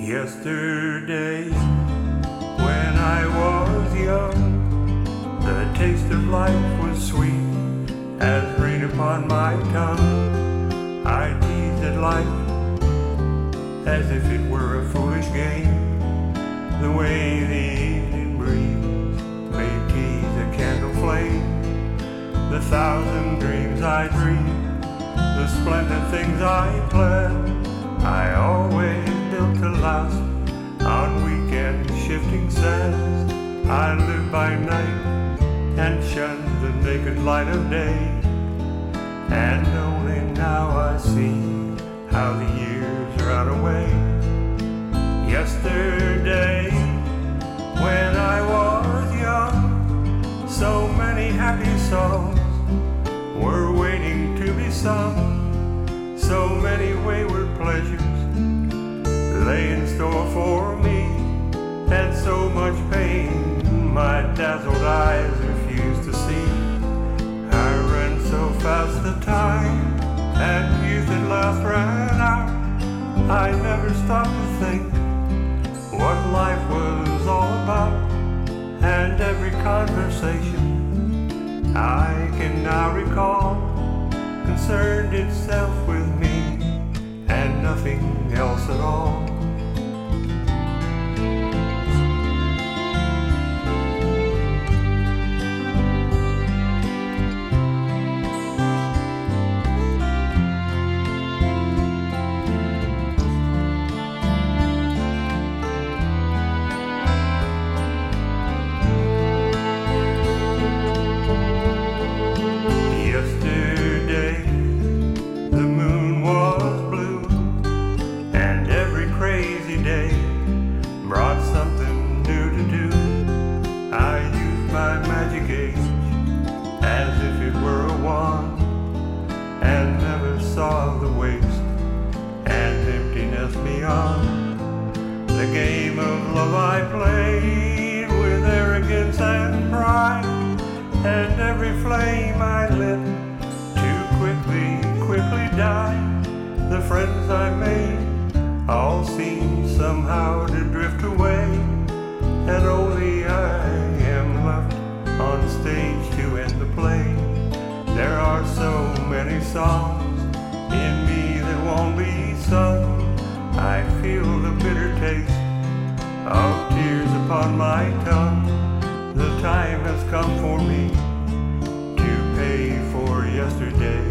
Yesterday, when I was young, the taste of life was sweet as rain upon my tongue. I teased at life as if it were a foolish game, the way the evening breeze may tease a candle flame. The thousand dreams I dreamed, the splendid things I planned, I always built to last on weekend shifting sands. I lived by night and shunned the naked light of day, and only now I see how the years run away. Yesterday, when I was young, so many happy songs were waiting to be sung. So many wayward pleasures lay in store for me, and so much pain my dazzled eyes refused to see. I ran so fast the time, and youth at last ran out. I never stopped to think what life was all about, and every conversation I can now recall concerned itself with me and nothing else at all. Brought something new to do. I used my magic age as if it were a wand, and never saw the waste and emptiness beyond. The game of love I played with arrogance and pride, and every flame I lit too quickly died. The friends I made all seem somehow to drift away, and only I am left on stage to end the play. There are so many songs in me that won't be sung. I feel the bitter taste of tears upon my tongue. The time has come for me to pay for yesterday.